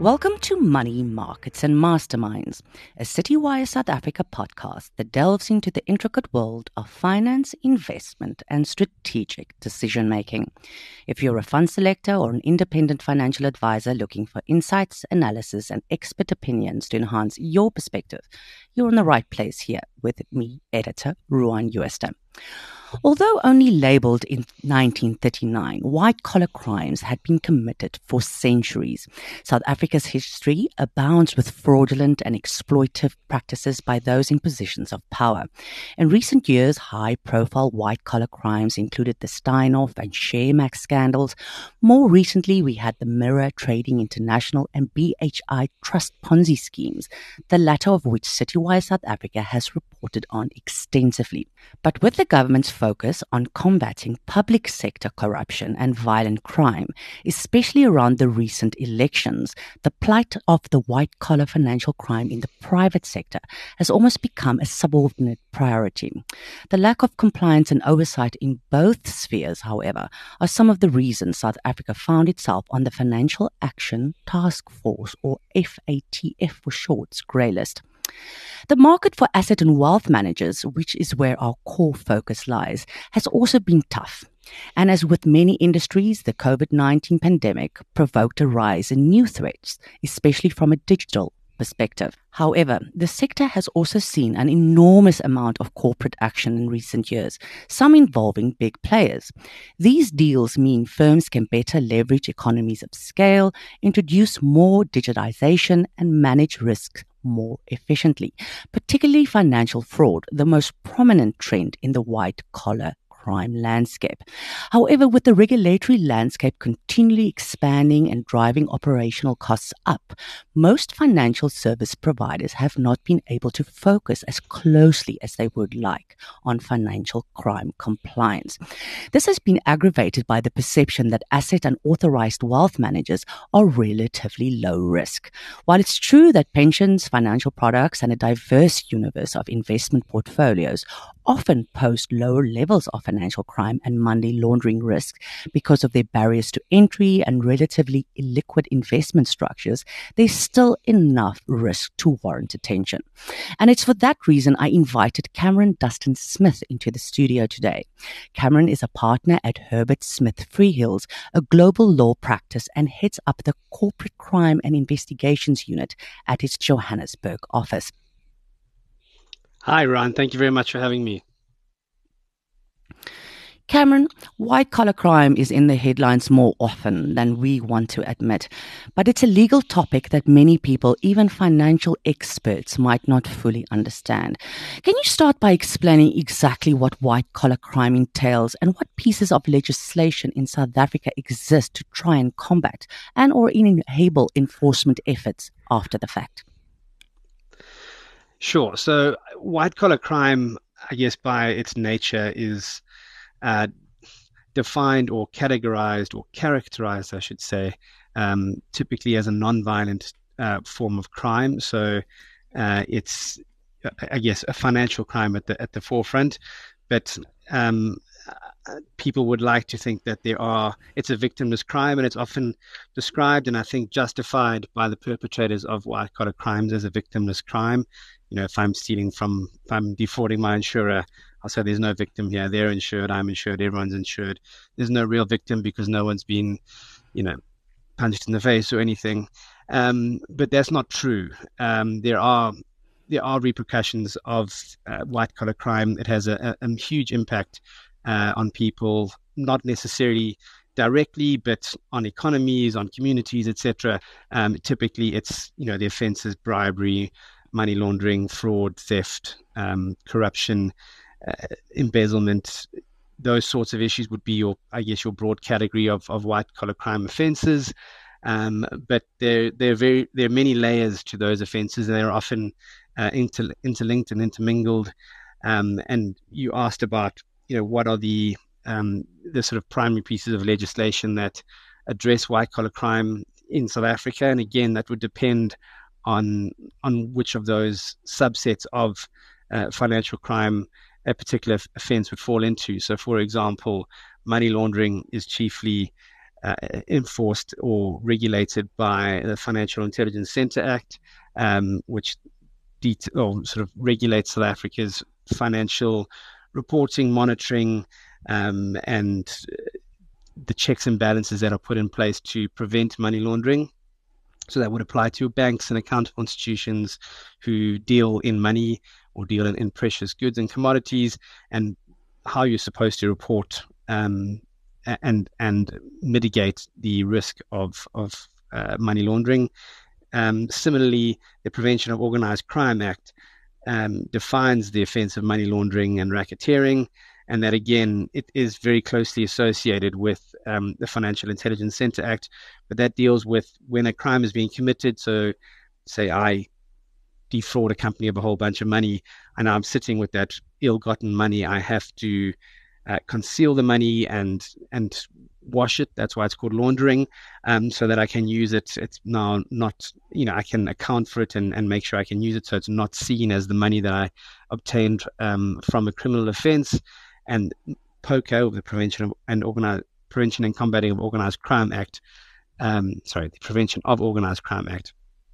Welcome to Money, Markets and Masterminds, a Citywire South Africa podcast that delves into the intricate world of finance, investment and strategic decision-making. If you're a fund selector or an independent financial advisor looking for insights, analysis and expert opinions to enhance your perspective, you're in the right place here with me, editor Ruan Uester. Although only labelled in 1939, white-collar crimes had been committed for centuries. South Africa's history abounds with fraudulent and exploitive practices by those in positions of power. In recent years, high-profile white-collar crimes included the Steinhoff and Sharemax scandals. More recently, we had the Mirror Trading International and BHI Trust Ponzi schemes, the latter of which Citywire South Africa has reported on extensively. But with the government's focus on combating public sector corruption and violent crime, especially around the recent elections, the plight of the white-collar financial crime in the private sector has almost become a subordinate priority. The lack of compliance and oversight in both spheres, however, are some of the reasons South Africa found itself on the Financial Action Task Force, or FATF for short's grey list. The market for asset and wealth managers, which is where our core focus lies, has also been tough. And as with many industries, the COVID-19 pandemic provoked a rise in new threats, especially from a digital perspective. However, the sector has also seen an enormous amount of corporate action in recent years, some involving big players. These deals mean firms can better leverage economies of scale, introduce more digitization, and manage risks more efficiently, particularly financial fraud, the most prominent trend in the white-collar crime landscape. However, with the regulatory landscape continually expanding and driving operational costs up, most financial service providers have not been able to focus as closely as they would like on financial crime compliance. This has been aggravated by the perception that asset and authorized wealth managers are relatively low risk. While it's true that pensions, financial products, and a diverse universe of investment portfolios often pose lower levels of financial crime and money laundering risk because of their barriers to entry and relatively illiquid investment structures, there's still enough risk to warrant attention. And it's for that reason I invited Cameron Dustin Smith into the studio today. Cameron is a partner at Herbert Smith Freehills, a global law practice, and heads up the Corporate Crime and Investigations Unit at its Johannesburg office. Hi, Ron. Thank you very much for having me. Cameron, white-collar crime is in the headlines more often than we want to admit, but it's a legal topic that many people, even financial experts, might not fully understand. Can you start by explaining exactly what white-collar crime entails and what pieces of legislation in South Africa exist to try and combat and or enable enforcement efforts after the fact? Sure. So white-collar crime, I guess by its nature, is defined or categorized or characterized, I should say, typically as a non-violent form of crime. So it's, I guess, a financial crime at the forefront. But people would like to think that it's a victimless crime, and it's often described and I think justified by the perpetrators of white-collar crimes as a victimless crime. You know, if I'm defrauding my insurer, I'll say there's no victim here. They're insured, I'm insured, everyone's insured. There's no real victim because no one's been, punched in the face or anything. But that's not true. There are repercussions of white-collar crime. It has a huge impact on people, not necessarily directly, but on economies, on communities, etc. Typically, it's the offences: bribery, money laundering, fraud, theft, corruption, embezzlement. Those sorts of issues would be your broad category of white-collar crime offences. But there are many layers to those offences, and they're often interlinked and intermingled. And you asked about what are the sort of primary pieces of legislation that address white-collar crime in South Africa, and again that would depend on which of those subsets of financial crime a particular offence would fall into. So, for example, money laundering is chiefly enforced or regulated by the Financial Intelligence Centre Act, which sort of regulates South Africa's financial reporting, monitoring, and the checks and balances that are put in place to prevent money laundering. So that would apply to banks and accountable institutions who deal in money or deal in precious goods and commodities, and how you're supposed to report and mitigate the risk of money laundering. Similarly, the Prevention of Organised Crime Act defines the offence of money laundering and racketeering, and that again, it is very closely associated with the Financial Intelligence Centre Act, but that deals with when a crime is being committed. So, say I defraud a company of a whole bunch of money, and I'm sitting with that ill-gotten money. I have to conceal the money and wash it. That's why it's called laundering, so that I can use it. It's now not, I can account for it and make sure I can use it, so it's not seen as the money that I obtained from a criminal offence. And POCO, the Prevention and Combating of Organised Crime Act, the Prevention of Organised Crime Act,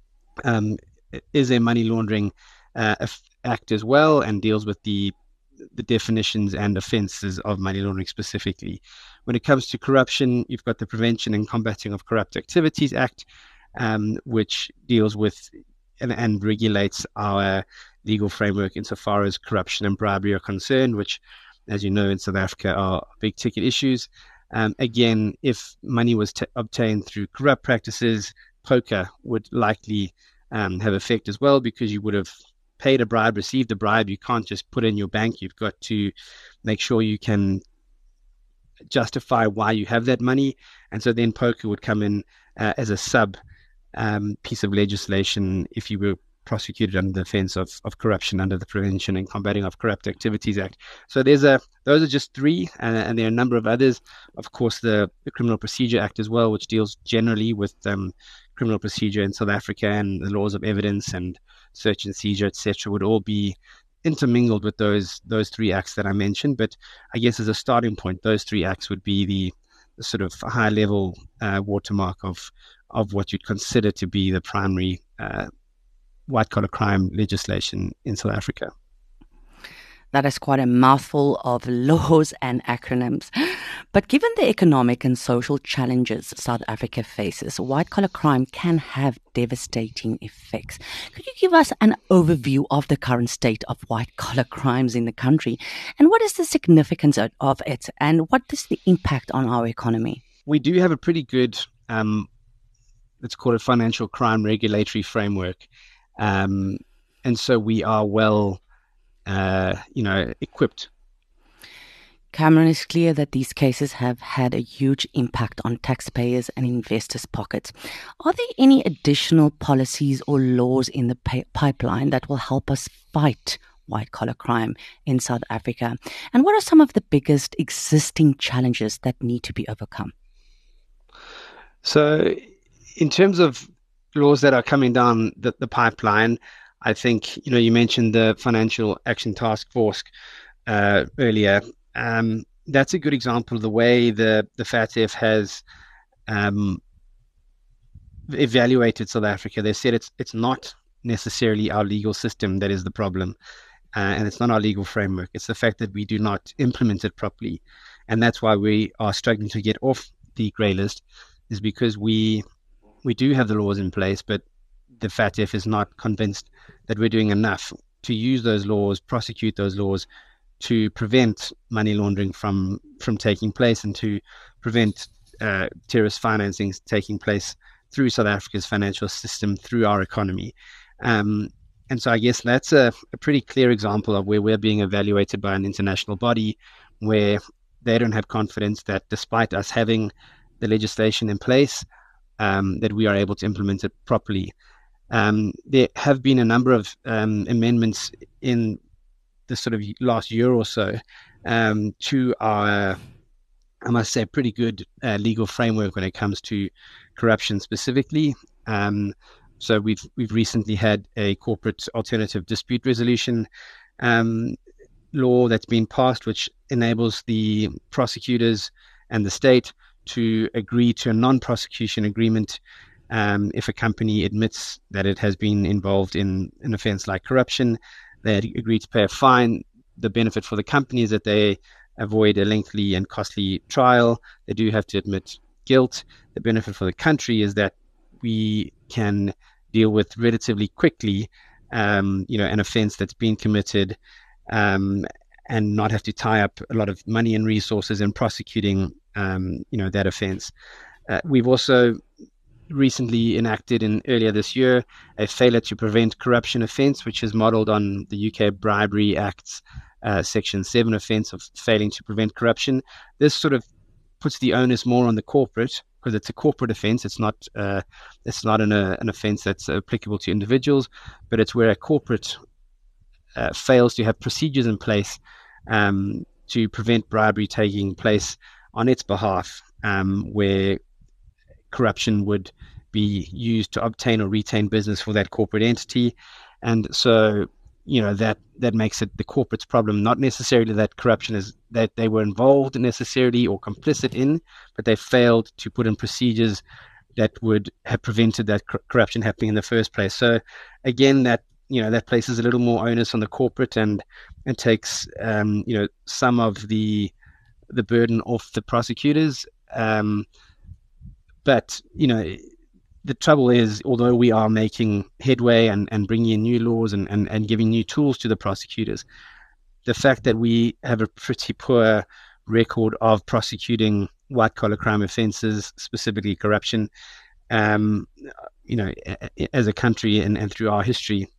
is a money laundering act as well, and deals with the definitions and offences of money laundering specifically. When it comes to corruption, you've got the Prevention and Combating of Corrupt Activities Act, which deals with and regulates our legal framework insofar as corruption and bribery are concerned, which, as you know, in South Africa are big ticket issues. Again, if money was obtained through corrupt practices, POCA would likely have effect as well, because you would have paid a bribe, received a bribe. You can't just put it in your bank. You've got to make sure you can justify why you have that money. And so then POCA would come in as a sub piece of legislation if you were prosecuted under the offence of corruption under the Prevention and Combating of Corrupt Activities Act. So those are just three, and there are a number of others. Of course, the Criminal Procedure Act as well, which deals generally with criminal procedure in South Africa, and the laws of evidence and search and seizure, etc., would all be intermingled with those three acts that I mentioned. But I guess as a starting point, those three acts would be the sort of high level watermark of what you'd consider to be the primary white-collar crime legislation in South Africa. That is quite a mouthful of laws and acronyms. But given the economic and social challenges South Africa faces, white-collar crime can have devastating effects. Could you give us an overview of the current state of white-collar crimes in the country? And what is the significance of it? And what is the impact on our economy? We do have a pretty good, let's call it financial crime regulatory framework. And so we are well equipped. Cameron, is clear that these cases have had a huge impact on taxpayers and investors' pockets. Are there any additional policies or laws in the pipeline that will help us fight white-collar crime in South Africa? And what are some of the biggest existing challenges that need to be overcome? So in terms of laws that are coming down the pipeline, I think, you mentioned the Financial Action Task Force earlier. That's a good example of the way the FATF has evaluated South Africa. They said it's not necessarily our legal system that is the problem, and it's not our legal framework. It's the fact that we do not implement it properly. And that's why we are struggling to get off the grey list, is because we do have the laws in place, but the FATF is not convinced that we're doing enough to use those laws, prosecute those laws, to prevent money laundering from taking place, and to prevent terrorist financing taking place through South Africa's financial system, through our economy. And so I guess that's a pretty clear example of where we're being evaluated by an international body, where they don't have confidence that despite us having the legislation in place, that we are able to implement it properly. There have been a number of amendments in the sort of last year or so to our, I must say, pretty good legal framework when it comes to corruption specifically. So we've recently had a corporate alternative dispute resolution law that's been passed, which enables the prosecutors and the state to agree to a non-prosecution agreement if a company admits that it has been involved in an offence like corruption. They agree to pay a fine. The benefit for the company is that they avoid a lengthy and costly trial. They do have to admit guilt. The benefit for the country is that we can deal with relatively quickly, an offence that's been committed, and not have to tie up a lot of money and resources in prosecuting, that offence. We've also recently enacted earlier this year a failure to prevent corruption offence, which is modelled on the UK Bribery Act's Section 7 offence of failing to prevent corruption. This sort of puts the onus more on the corporate, because it's a corporate offence. It's not an offence that's applicable to individuals, but it's where a corporate fails to have procedures in place to prevent bribery taking place on its behalf, where corruption would be used to obtain or retain business for that corporate entity. And so, that makes it the corporate's problem, not necessarily that corruption is that they were involved necessarily or complicit in, but they failed to put in procedures that would have prevented that corruption happening in the first place. So again, that places a little more onus on the corporate and takes some of the burden off the prosecutors. But the trouble is, although we are making headway and bringing in new laws and giving new tools to the prosecutors, the fact that we have a pretty poor record of prosecuting white-collar crime offences, specifically corruption, as a country and through our history,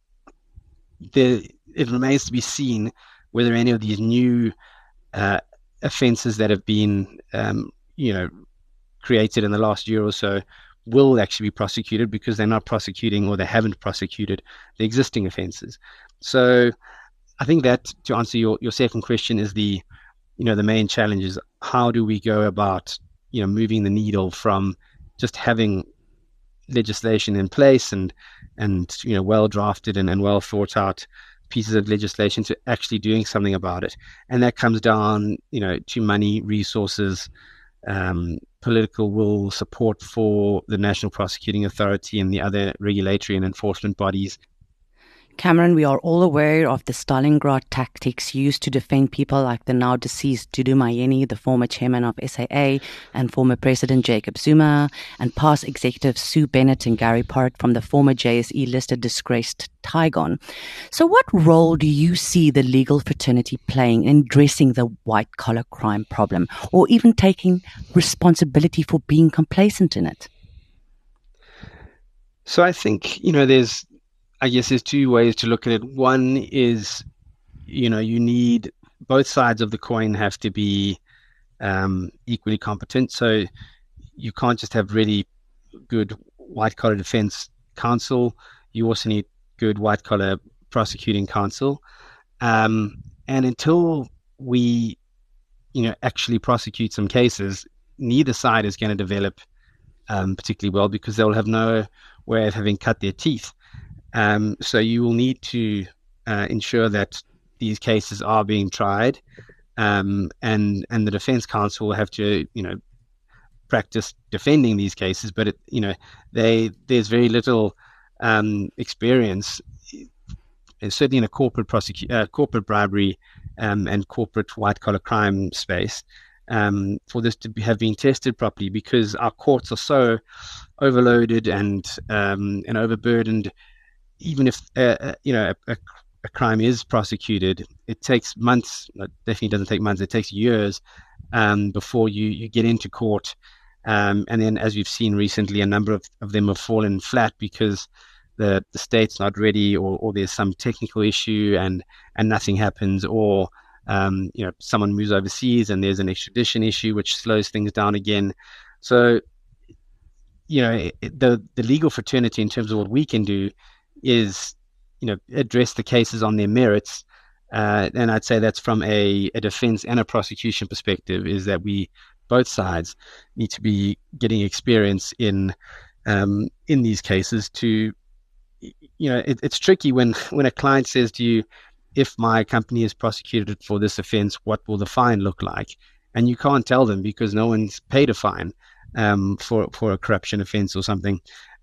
it remains to be seen whether any of these new offences that have been, created in the last year or so will actually be prosecuted, because they're not prosecuting, or they haven't prosecuted, the existing offences. So I think that, to answer your second question, is the main challenge is how do we go about moving the needle from just having legislation in place and well drafted and well thought out pieces of legislation to actually doing something about it. And that comes down to money, resources, political will, support for the National Prosecuting Authority and the other regulatory and enforcement bodies. Cameron, we are all aware of the Stalingrad tactics used to defend people like the now deceased Dudu Myeni, the former chairman of SAA, and former President Jacob Zuma, and past executives Sue Bennett and Gary Parrott from the former JSE-listed disgraced Tygon. So what role do you see the legal fraternity playing in addressing the white-collar crime problem, or even taking responsibility for being complacent in it? So I think, there's two ways to look at it. One is, you need both sides of the coin have to be equally competent. So you can't just have really good white-collar defense counsel. You also need good white-collar prosecuting counsel. And until we, actually prosecute some cases, neither side is going to develop particularly well, because they'll have no way of having cut their teeth. So you will need to ensure that these cases are being tried, and the defense counsel will have to, practice defending these cases. But there's very little experience, certainly in a corporate bribery and corporate white-collar crime space, for this to have been tested properly, because our courts are so overloaded and overburdened. Even if a crime is prosecuted, it takes months. It definitely doesn't take months. It takes years before you get into court. And then, as we've seen recently, a number of them have fallen flat because the state's not ready, or there's some technical issue and nothing happens, or someone moves overseas and there's an extradition issue which slows things down again. So the legal fraternity, in terms of what we can do, is address the cases on their merits, and I'd say that's from a defense and a prosecution perspective, is that both sides need to be getting experience in these cases. To it's tricky when a client says to you, if my company is prosecuted for this offense, what will the fine look like? and you can't tell them because no one's paid a fine for a corruption offense or something.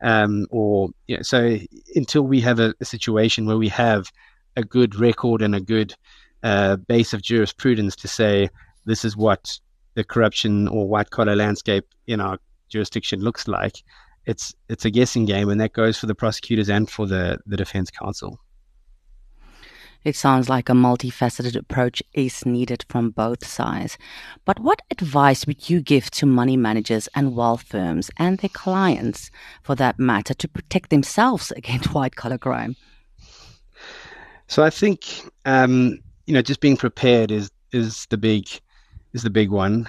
So until we have a situation where we have a good record and a good base of jurisprudence to say this is what the corruption or white collar landscape in our jurisdiction looks like, it's a guessing game, and that goes for the prosecutors and for the defense counsel. It sounds like a multifaceted approach is needed from both sides. But what advice would you give to money managers and wealth firms and their clients, for that matter, to protect themselves against white-collar crime? So I think just being prepared is the big one.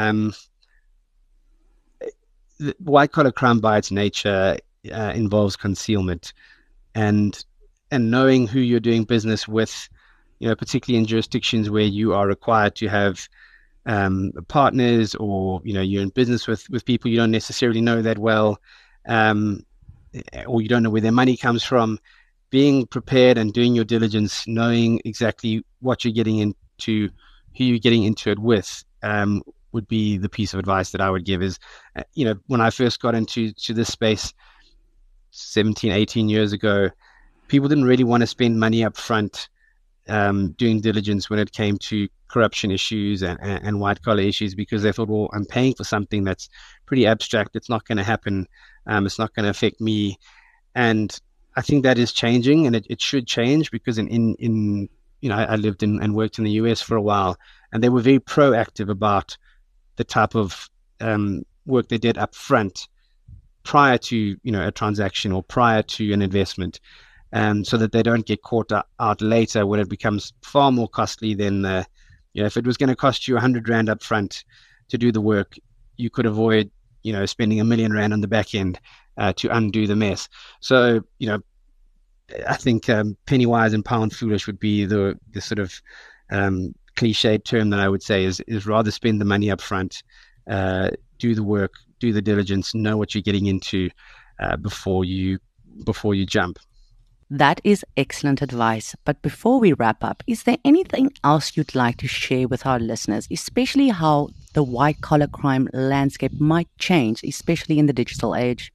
White-collar crime by its nature involves concealment, and knowing who you're doing business with, particularly in jurisdictions where you are required to have partners, or you're in business with people you don't necessarily know that well, or you don't know where their money comes from. Being prepared and doing your diligence, knowing exactly what you're getting into, who you're getting into it with, would be the piece of advice that I would give. Is when I first got into this space 17, 18 years ago, people didn't really want to spend money up front doing diligence when it came to corruption issues and white-collar issues, because they thought, well, I'm paying for something that's pretty abstract. It's not going to happen. It's not going to affect me. And I think that is changing, and it should change, because I lived and worked in the US for a while, and they were very proactive about the type of work they did up front prior to a transaction or prior to an investment. So that they don't get caught out later when it becomes far more costly than, if it was going to cost you 100 Rand up front to do the work, you could avoid, spending $1 million on the back end to undo the mess. So, I think penny wise and pound foolish would be the sort of cliched term that I would say is rather spend the money up front, do the work, do the diligence, know what you're getting into before you jump. That is excellent advice. But before we wrap up, is there anything else you'd like to share with our listeners, especially how the white-collar crime landscape might change, especially in the digital age?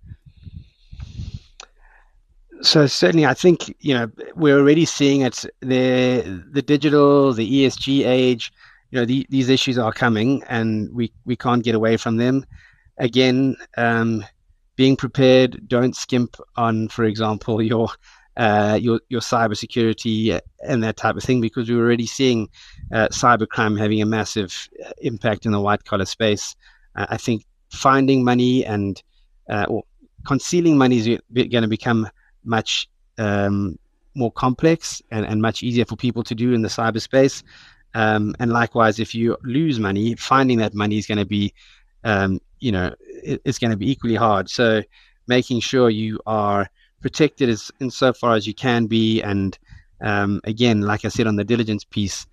So certainly, I think, we're already seeing it. The digital, the ESG age, these issues are coming, and we can't get away from them. Again, being prepared, don't skimp on, for example, your cybersecurity and that type of thing, because we're already seeing cybercrime having a massive impact in the white collar space. I think finding money and or concealing money is going to become much more complex and much easier for people to do in the cyberspace. And likewise, if you lose money, finding that money is going to be, it's going to be equally hard. So making sure you are protected insofar as you can be, and again, like I said on the diligence piece,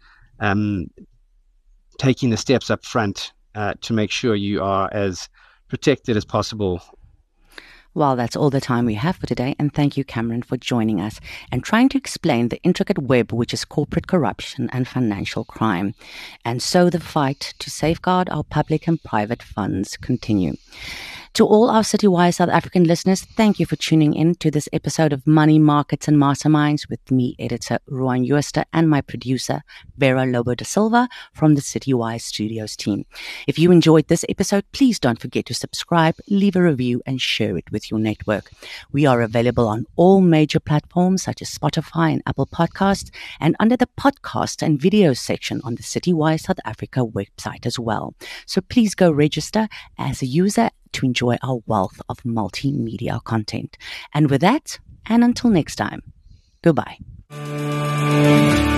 taking the steps up front to make sure you are as protected as possible. Well, that's all the time we have for today, and thank you, Cameron, for joining us and trying to explain the intricate web which is corporate corruption and financial crime. And so the fight to safeguard our public and private funds continue. To all our Citywire South African listeners, thank you for tuning in to this episode of Money, Markets and Masterminds with me, editor Ruan Jooste, and my producer, Vera Lobo da Silva from the Citywire Studios team. If you enjoyed this episode, please don't forget to subscribe, leave a review, and share it with your network. We are available on all major platforms such as Spotify and Apple Podcasts, and under the podcast and videos section on the Citywire South Africa website as well. So please go register as a user to enjoy our wealth of multimedia content. And with that, and until next time, goodbye.